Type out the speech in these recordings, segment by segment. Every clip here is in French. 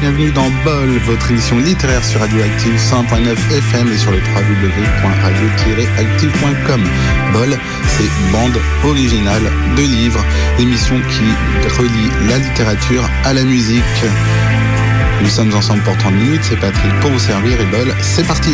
bienvenue dans Bol, votre émission littéraire sur Radioactive 100.9 FM et sur le www.radio-active.com. Bol, c'est bande originale de livres, émission qui relie la littérature à la musique. Nous sommes ensemble pour 30 minutes, c'est Patrick pour vous servir et Bol, c'est parti.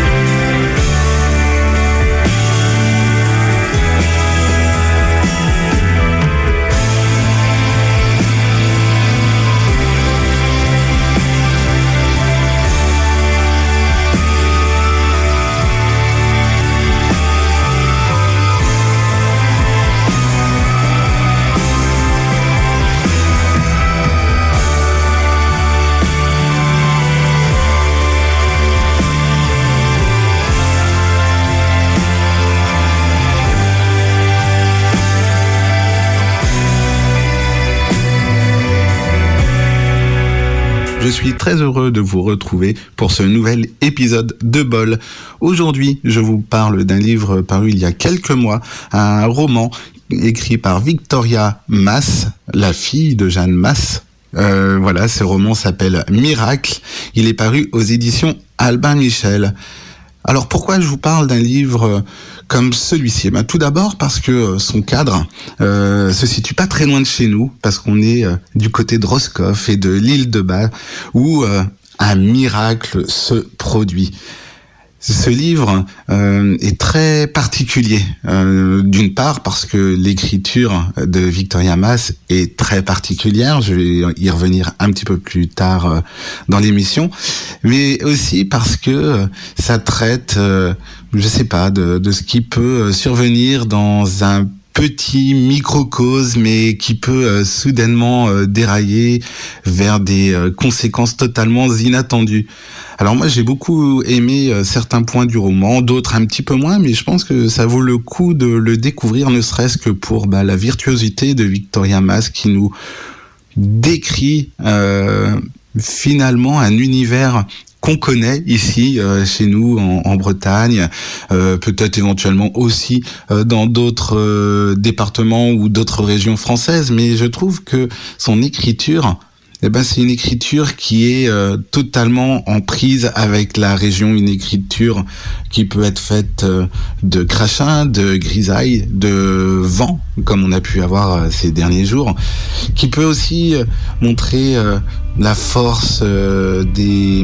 Je suis très heureux de vous retrouver pour ce nouvel épisode de Bol. Aujourd'hui, je vous parle d'un livre paru il y a quelques mois, un roman écrit par Victoria Mass, la fille de Jeanne Masse. Voilà, ce roman s'appelle Miracle. Il est paru aux éditions Albin Michel. Alors pourquoi je vous parle d'un livre comme celui-ci ? Tout d'abord parce que son cadre se situe pas très loin de chez nous, parce qu'on est du côté de Roscoff et de l'île de Bas, où un miracle se produit. Ce livre est très particulier, d'une part parce que l'écriture de Victoria Mass est très particulière, je vais y revenir un petit peu plus tard dans l'émission, mais aussi parce que ça traite, je sais pas, de ce qui peut survenir dans un petit microcosme, mais qui peut soudainement dérailler vers des conséquences totalement inattendues. Alors moi j'ai beaucoup aimé certains points du roman, d'autres un petit peu moins, mais je pense que ça vaut le coup de le découvrir, ne serait-ce que pour la virtuosité de Victoria Mass qui nous décrit finalement un univers qu'on connaît ici chez nous en Bretagne, peut-être éventuellement aussi dans d'autres départements ou d'autres régions françaises, mais je trouve que son écriture, c'est une écriture qui est totalement en prise avec la région, une écriture qui peut être faite de crachin, de grisaille, de vent, comme on a pu avoir ces derniers jours, qui peut aussi montrer la force des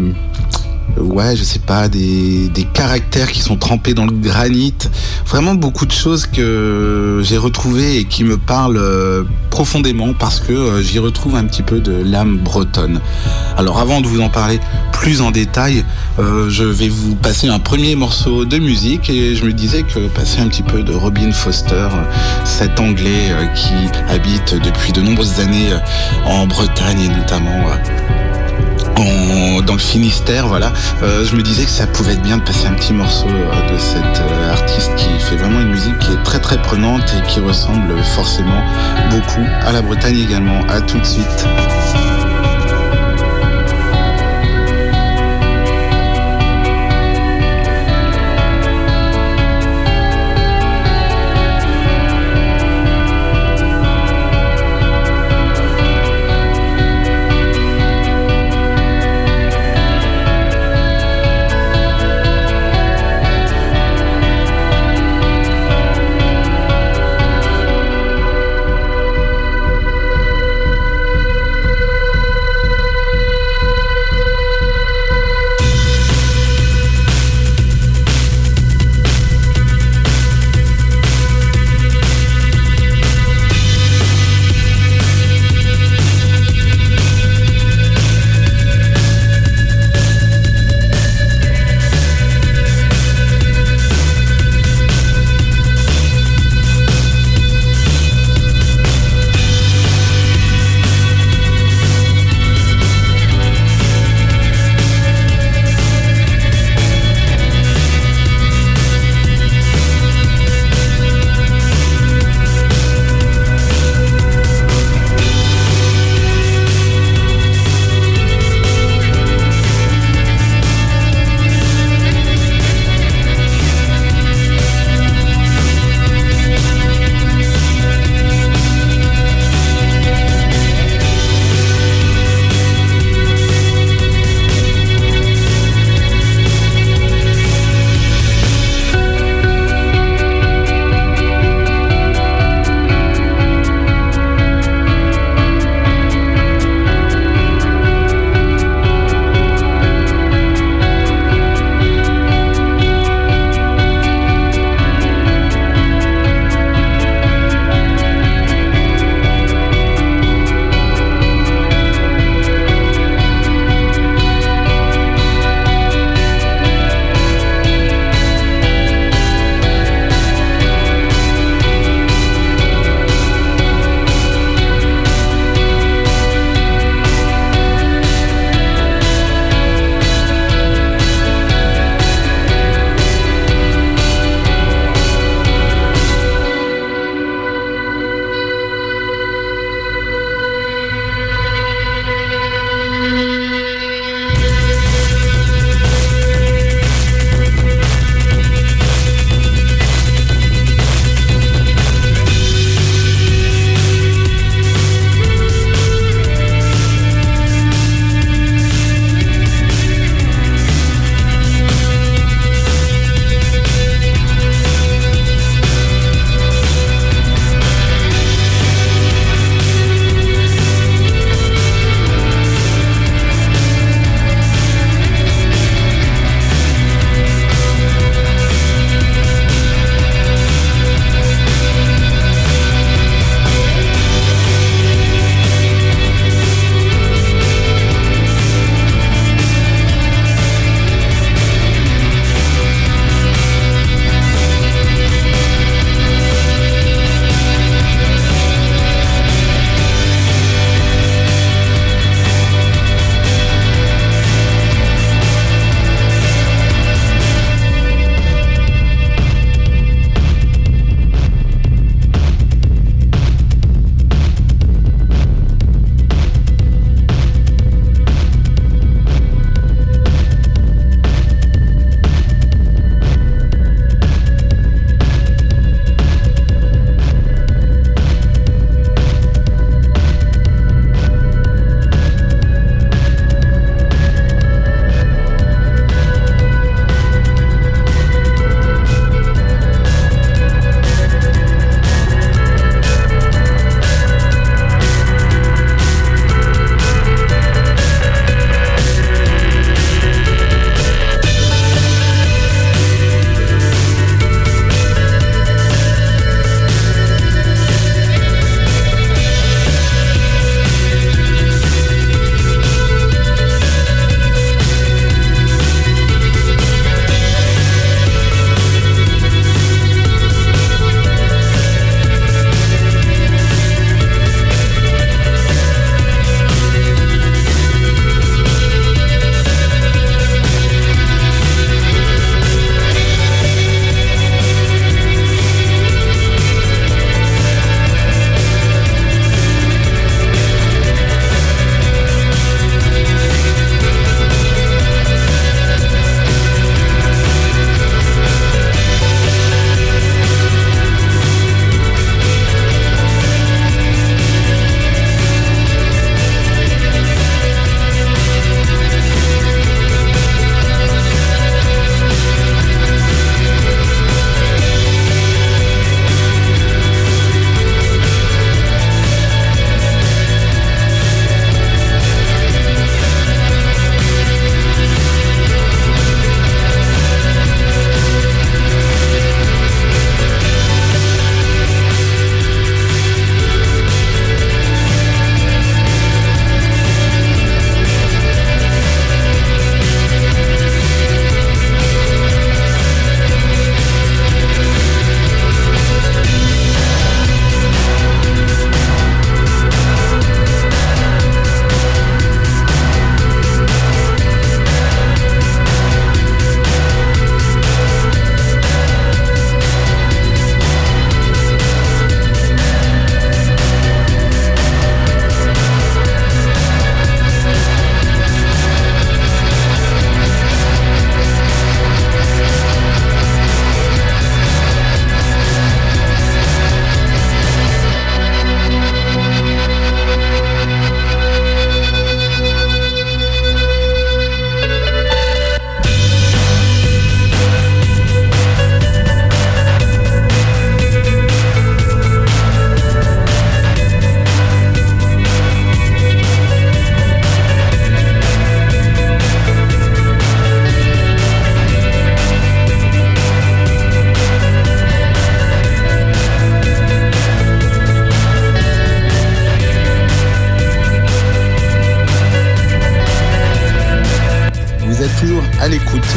caractères qui sont trempés dans le granit. Vraiment beaucoup de choses que j'ai retrouvées et qui me parlent profondément parce que j'y retrouve un petit peu de l'âme bretonne. Alors avant de vous en parler plus en détail, je vais vous passer un premier morceau de musique et je me disais que passer un petit peu de Robin Foster, cet Anglais qui habite depuis de nombreuses années en Bretagne et notamment dans le Finistère, voilà. Je me disais que ça pouvait être bien de passer un petit morceau de cet artiste qui fait vraiment une musique qui est très très prenante et qui ressemble forcément beaucoup à la Bretagne également. À tout de suite.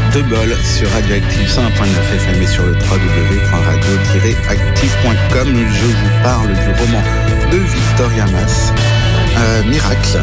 de bol sur Radioactive 101.9 FM et sur le www.radio-active.com. Je vous parle du roman de Victoria Mas, Un miracle,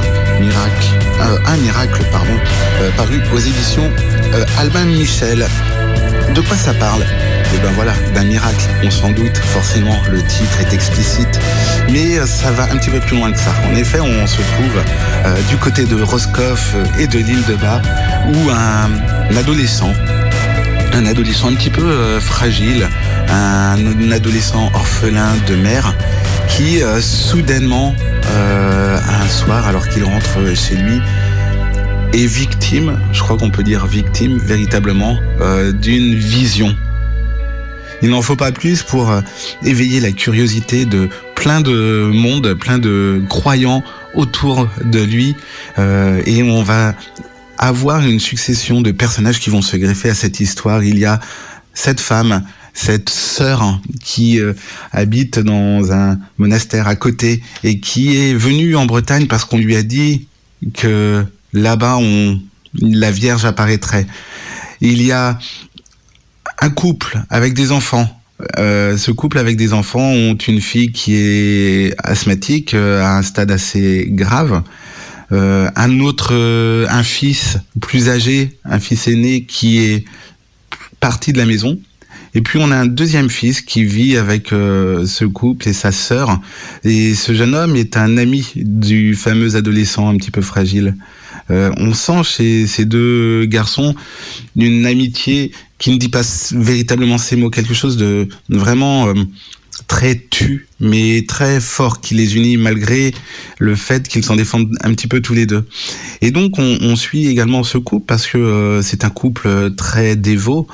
paru aux éditions Albin Michel. De quoi ça parle ? Et ben voilà, d'un miracle, on s'en doute, forcément, le titre est explicite, mais ça va un petit peu plus loin que ça. En effet, on se trouve du côté de Roscoff et de l'île de Bas, où un adolescent un petit peu fragile, un adolescent orphelin de mère, qui soudainement, un soir, alors qu'il rentre chez lui, est victime, je crois qu'on peut dire victime, véritablement, d'une vision. Il n'en faut pas plus pour éveiller la curiosité de plein de monde, plein de croyants autour de lui, et on va avoir une succession de personnages qui vont se greffer à cette histoire. Il y a cette femme, cette sœur qui habite dans un monastère à côté et qui est venue en Bretagne parce qu'on lui a dit que là-bas la Vierge apparaîtrait. Il y a un couple avec des enfants. Ce couple avec des enfants ont une fille qui est asthmatique à un stade assez grave. Un fils plus âgé, un fils aîné qui est parti de la maison. Et puis on a un deuxième fils qui vit avec ce couple et sa sœur. Et ce jeune homme est un ami du fameux adolescent un petit peu fragile. On sent chez ces deux garçons une amitié qui ne dit pas véritablement ces mots, quelque chose de vraiment très tu, mais très fort, qui les unit malgré le fait qu'ils s'en défendent un petit peu tous les deux. Et donc on suit également ce couple parce que c'est un couple très dévot,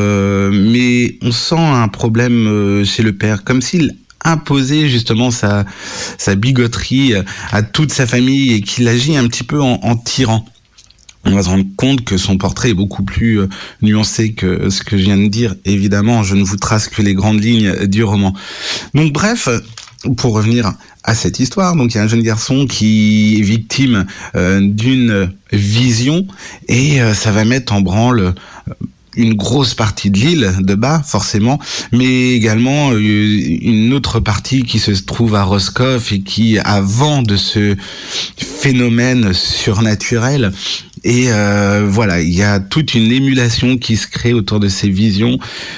mais on sent un problème chez le père, comme s'il imposer justement sa bigoterie à toute sa famille et qu'il agit un petit peu en tyran. On va se rendre compte que son portrait est beaucoup plus nuancé que ce que je viens de dire. Évidemment, je ne vous trace que les grandes lignes du roman. Donc bref, pour revenir à cette histoire, donc il y a un jeune garçon qui est victime d'une vision et ça va mettre en branle une grosse partie de l'île de Bas, forcément, mais également une autre partie qui se trouve à Roscoff et qui, avant de ce phénomène surnaturel, et voilà, il y a toute une émulation qui se crée autour de ces visions,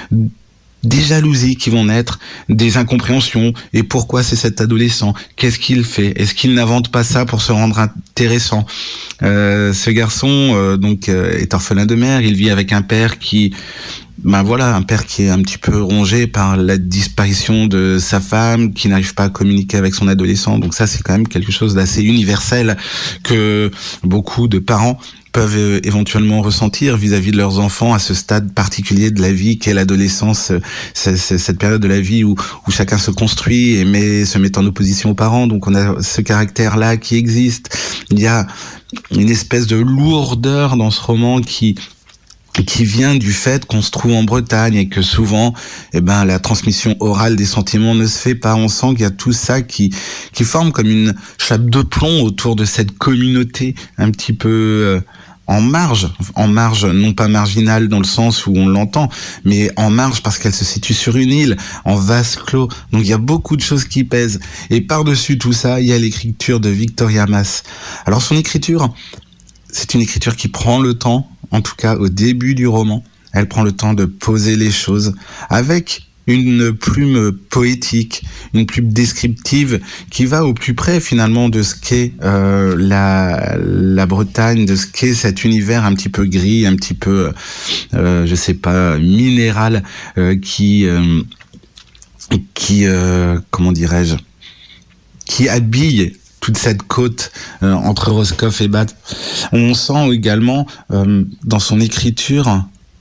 des jalousies qui vont naître, des incompréhensions. Et pourquoi c'est cet adolescent ? Qu'est-ce qu'il fait ? Est-ce qu'il n'invente pas ça pour se rendre intéressant ? Ce garçon est orphelin de mère. Il vit avec un père qui, un père qui est un petit peu rongé par la disparition de sa femme, qui n'arrive pas à communiquer avec son adolescent. Donc ça, c'est quand même quelque chose d'assez universel que beaucoup de parents peuvent éventuellement ressentir vis-à-vis de leurs enfants à ce stade particulier de la vie qu'est l'adolescence, cette période de la vie où chacun se construit et se met en opposition aux parents. Donc on a ce caractère-là qui existe. Il y a une espèce de lourdeur dans ce roman qui vient du fait qu'on se trouve en Bretagne et que souvent, la transmission orale des sentiments ne se fait pas. On sent qu'il y a tout ça qui forme comme une chape de plomb autour de cette communauté un petit peu en marge, non pas marginale dans le sens où on l'entend, mais en marge parce qu'elle se situe sur une île, en vase clos. Donc il y a beaucoup de choses qui pèsent. Et par-dessus tout ça, il y a l'écriture de Victoria Mas. Alors son écriture, c'est une écriture qui prend le temps, en tout cas au début du roman. Elle prend le temps de poser les choses avec une plume poétique, une plume descriptive qui va au plus près finalement de ce qu'est la Bretagne, de ce qu'est cet univers un petit peu gris, un petit peu, minéral, qui habille toute cette côte entre Roscoff et Bath. On sent également dans son écriture,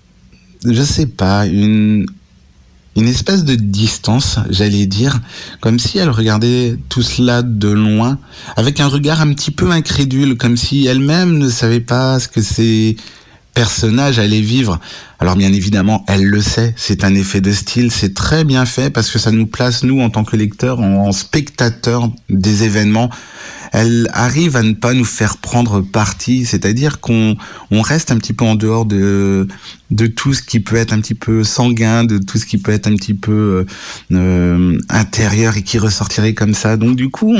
une espèce de distance, j'allais dire, comme si elle regardait tout cela de loin, avec un regard un petit peu incrédule, comme si elle-même ne savait pas ce que ces personnages allaient vivre. Alors bien évidemment, elle le sait, c'est un effet de style, c'est très bien fait parce que ça nous place, nous, en tant que lecteurs, en spectateurs des événements. elle arrive à ne pas nous faire prendre parti, c'est-à-dire qu'on reste un petit peu en dehors de tout ce qui peut être un petit peu sanguin, de tout ce qui peut être un petit peu intérieur et qui ressortirait comme ça. Donc du coup,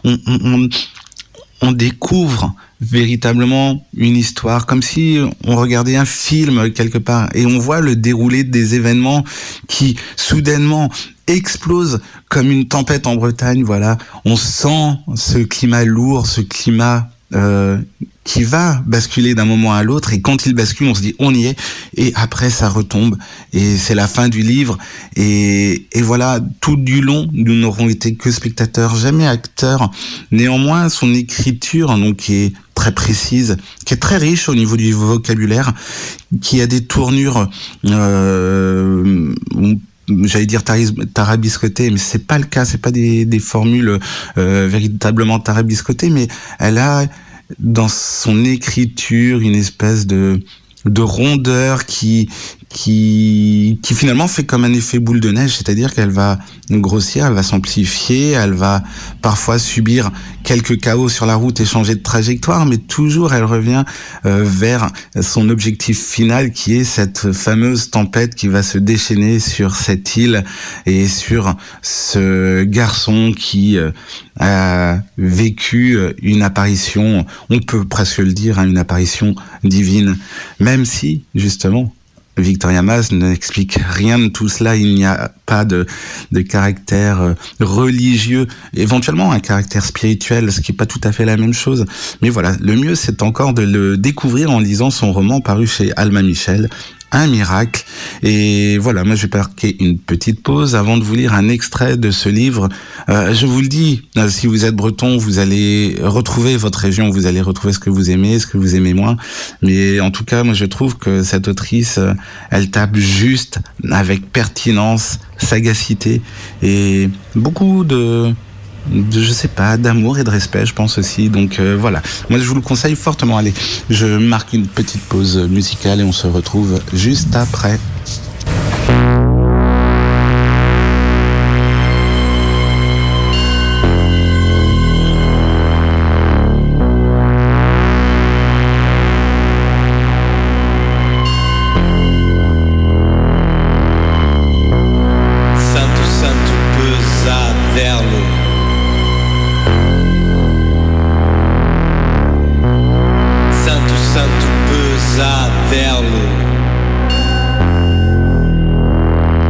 on découvre véritablement une histoire, comme si on regardait un film quelque part, et on voit le déroulé des événements qui soudainement explosent comme une tempête en Bretagne. Voilà, on sent ce climat lourd, ce climat qui va basculer d'un moment à l'autre, et quand il bascule, on se dit on y est, et après ça retombe, et c'est la fin du livre, et voilà, tout du long, nous n'aurons été que spectateurs, jamais acteurs. Néanmoins, son écriture, donc, qui est très précise, qui est très riche au niveau du vocabulaire, qui a des tournures j'allais dire tarabiscotées, mais c'est pas le cas, c'est pas des formules véritablement tarabiscotées, mais elle a dans son écriture une espèce de rondeur qui finalement fait comme un effet boule de neige, c'est-à-dire qu'elle va grossir, elle va s'amplifier, elle va parfois subir quelques chaos sur la route et changer de trajectoire, mais toujours elle revient vers son objectif final, qui est cette fameuse tempête qui va se déchaîner sur cette île et sur ce garçon qui a vécu une apparition, on peut presque le dire, une apparition divine, même si justement Victoria Maz n'explique rien de tout cela. Il n'y a pas de caractère religieux, éventuellement un caractère spirituel, ce qui n'est pas tout à fait la même chose. Mais voilà, le mieux, c'est encore de le découvrir en lisant son roman paru chez Alma Michel, Un miracle. Et voilà, moi je vais marquer une petite pause avant de vous lire un extrait de ce livre. Je vous le dis, si vous êtes breton, vous allez retrouver votre région, vous allez retrouver ce que vous aimez moins. Mais en tout cas, moi je trouve que cette autrice, elle tape juste avec pertinence, sagacité et beaucoup je sais pas, d'amour et de respect, je pense aussi. Donc voilà, moi je vous le conseille fortement. Allez, je marque une petite pause musicale et on se retrouve juste après. Santo pesaverlo.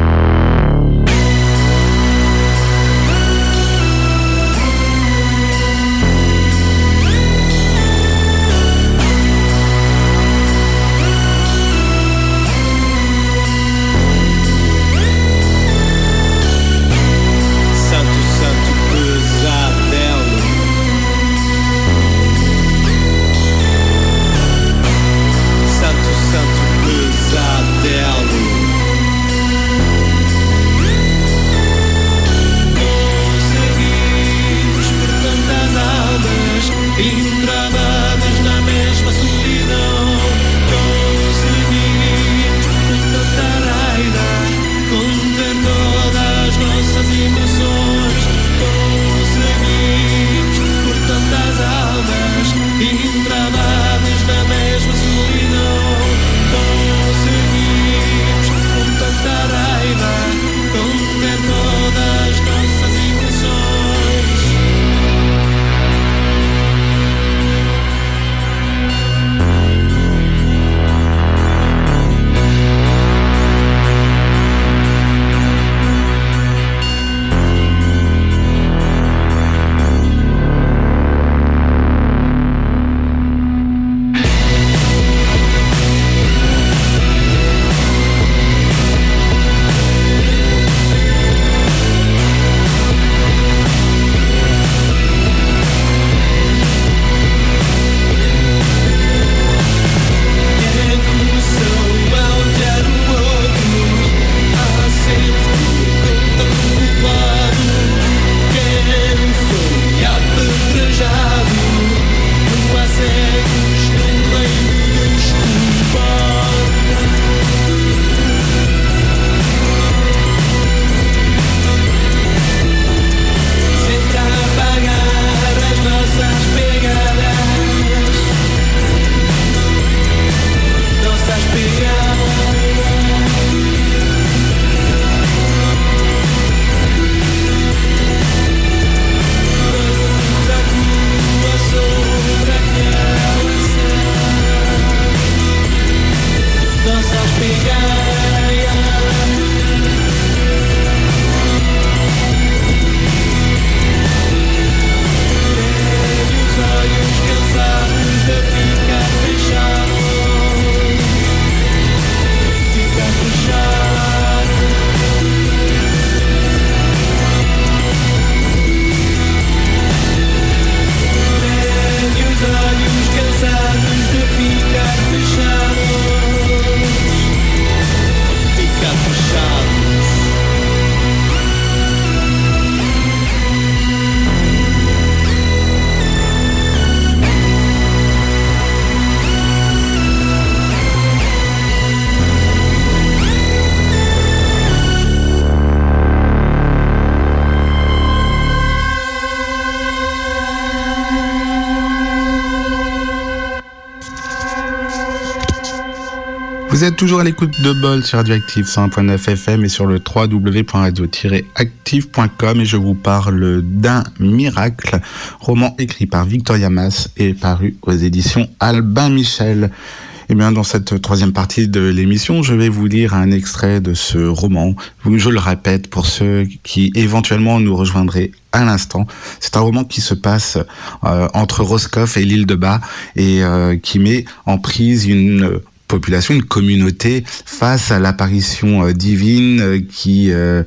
Vous êtes toujours à l'écoute de Bol sur Radioactive 101.9 FM et sur le www.radio-active.com et je vous parle d'un miracle, roman écrit par Victoria Mass et paru aux éditions Albin Michel. Et bien, dans cette troisième partie de l'émission, je vais vous lire un extrait de ce roman. Je le répète pour ceux qui éventuellement nous rejoindraient à l'instant. C'est un roman qui se passe entre Roscoff et l'île de Bas et qui met en prise une population, une communauté face à l'apparition divine qui a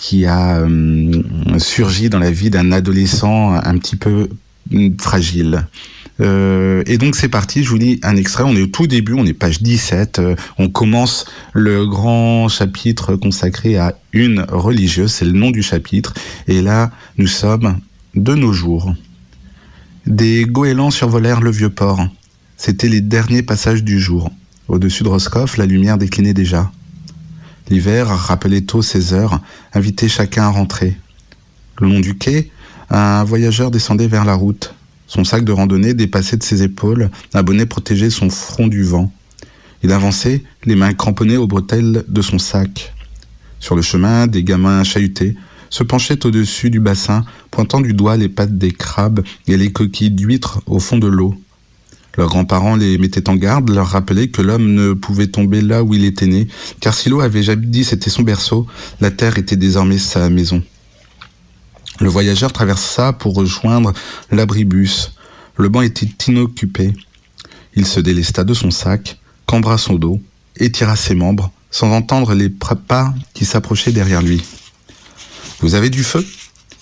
surgi dans la vie d'un adolescent un petit peu fragile. Et donc c'est parti, je vous lis un extrait, on est au tout début, on est page 17, on commence le grand chapitre consacré à une religieuse, c'est le nom du chapitre, et là nous sommes de nos jours. Des goélands survolèrent le vieux port, c'était les derniers passages du jour. Au-dessus de Roscoff, la lumière déclinait déjà. L'hiver rappelait tôt ses heures, invitait chacun à rentrer. Le long du quai, un voyageur descendait vers la route. Son sac de randonnée dépassait de ses épaules, un bonnet protégeait son front du vent. Il avançait, les mains cramponnées aux bretelles de son sac. Sur le chemin, des gamins chahutés se penchaient au-dessus du bassin, pointant du doigt les pattes des crabes et les coquilles d'huîtres au fond de l'eau. Leurs grands-parents les mettaient en garde, leur rappelaient que l'homme ne pouvait tomber là où il était né, car si l'eau avait jadis été son berceau, la terre était désormais sa maison. Le voyageur traversa pour rejoindre l'abribus. Le banc était inoccupé. Il se délesta de son sac, cambra son dos, étira ses membres, sans entendre les pas qui s'approchaient derrière lui. « Vous avez du feu ?»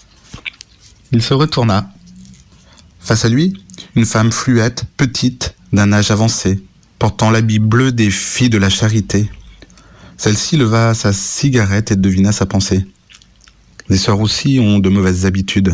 Il se retourna. Face à lui, une femme fluette, petite, d'un âge avancé, portant l'habit bleu des filles de la charité. Celle-ci leva sa cigarette et devina sa pensée. Les sœurs aussi ont de mauvaises habitudes.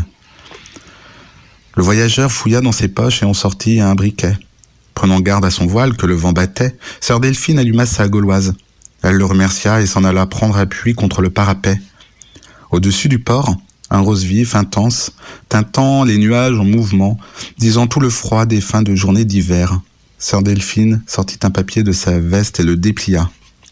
Le voyageur fouilla dans ses poches et en sortit un briquet. Prenant garde à son voile que le vent battait, sœur Delphine alluma sa gauloise. Elle le remercia et s'en alla prendre appui contre le parapet. Au-dessus du port, un rose vif, intense, teintant les nuages en mouvement, disant tout le froid des fins de journée d'hiver. Sœur Delphine sortit un papier de sa veste et le déplia.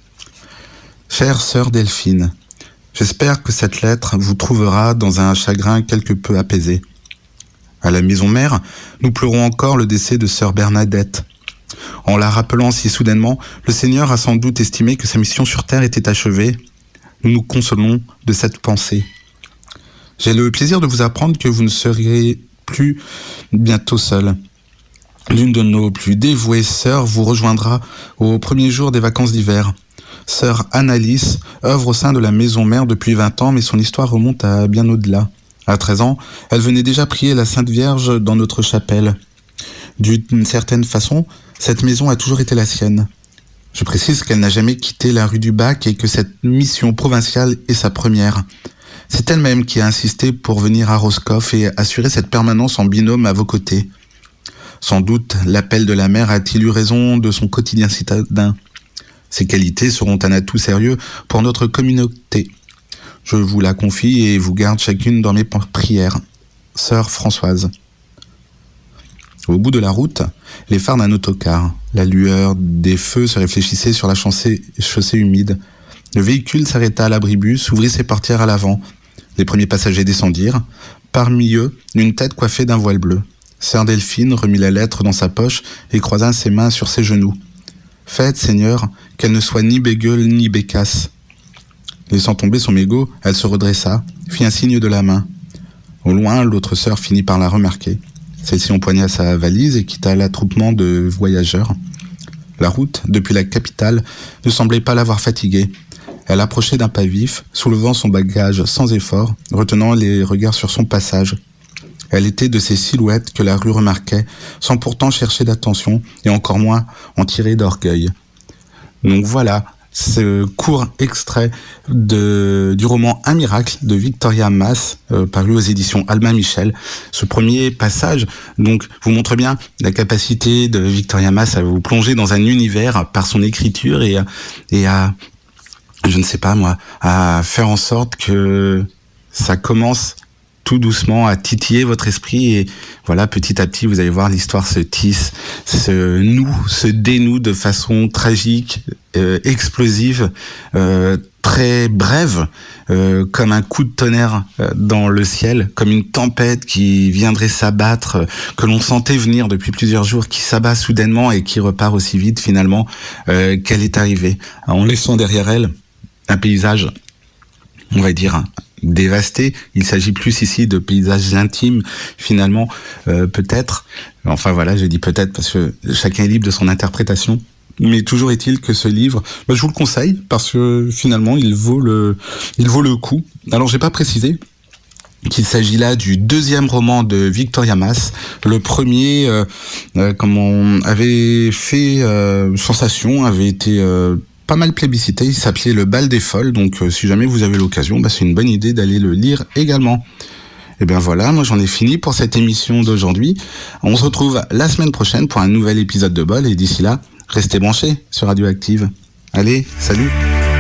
« Chère sœur Delphine, j'espère que cette lettre vous trouvera dans un chagrin quelque peu apaisé. À la maison mère, nous pleurons encore le décès de sœur Bernadette. En la rappelant si soudainement, le Seigneur a sans doute estimé que sa mission sur terre était achevée. Nous nous consolons de cette pensée. J'ai le plaisir de vous apprendre que vous ne serez plus bientôt seule. L'une de nos plus dévouées sœurs vous rejoindra au premier jour des vacances d'hiver. Sœur Annalise œuvre au sein de la maison mère depuis 20 ans, mais son histoire remonte à bien au-delà. À 13 ans, elle venait déjà prier la Sainte Vierge dans notre chapelle. D'une certaine façon, cette maison a toujours été la sienne. Je précise qu'elle n'a jamais quitté la rue du Bac et que cette mission provinciale est sa première. C'est elle-même qui a insisté pour venir à Roscoff et assurer cette permanence en binôme à vos côtés. Sans doute, l'appel de la mère a-t-il eu raison de son quotidien citadin. Ces qualités seront un atout sérieux pour notre communauté. Je vous la confie et vous garde chacune dans mes prières. Sœur Françoise. Au bout de la route, les phares d'un autocar. La lueur des feux se réfléchissait sur la chaussée humide. Le véhicule s'arrêta à l'abribus, ouvrit ses portières à l'avant. Les premiers passagers descendirent. Parmi eux, une tête coiffée d'un voile bleu. Sœur Delphine remit la lettre dans sa poche et croisa ses mains sur ses genoux. « Faites, Seigneur, qu'elle ne soit ni bégueule ni bécasse. » Laissant tomber son mégot, elle se redressa, fit un signe de la main. Au loin, l'autre sœur finit par la remarquer. Celle-ci empoigna sa valise et quitta l'attroupement de voyageurs. La route, depuis la capitale, ne semblait pas l'avoir fatiguée. Elle approchait d'un pas vif, soulevant son bagage sans effort, retenant les regards sur son passage. Elle était de ces silhouettes que la rue remarquait, sans pourtant chercher d'attention, et encore moins en tirer d'orgueil. Donc voilà, ce court extrait du roman Un miracle de Victoria Mass, paru aux éditions Albin Michel. Ce premier passage donc vous montre bien la capacité de Victoria Mass à vous plonger dans un univers par son écriture et à, je ne sais pas moi, à faire en sorte que ça commence tout doucement à titiller votre esprit et voilà, petit à petit, vous allez voir, l'histoire se tisse, se dénoue de façon tragique, explosive, très brève, comme un coup de tonnerre dans le ciel, comme une tempête qui viendrait s'abattre, que l'on sentait venir depuis plusieurs jours, qui s'abat soudainement et qui repart aussi vite finalement qu'elle est arrivée, en laissant derrière elle un paysage, on va dire, dévasté. Il s'agit plus ici de paysages intimes, finalement, peut-être. Enfin voilà, je dis peut-être parce que chacun est libre de son interprétation. Mais toujours est-il que ce livre, je vous le conseille parce que finalement, il vaut le coup. Alors, j'ai pas précisé qu'il s'agit là du deuxième roman de Victoria Mass. Le premier, comme on avait fait sensation, avait été pas mal plébiscité. Il s'appelait Le Bal des Folles. Donc, si jamais vous avez l'occasion, c'est une bonne idée d'aller le lire également. Et bien voilà, moi j'en ai fini pour cette émission d'aujourd'hui. On se retrouve la semaine prochaine pour un nouvel épisode de Bol. Et d'ici là, restez branchés sur Radioactive. Allez, salut!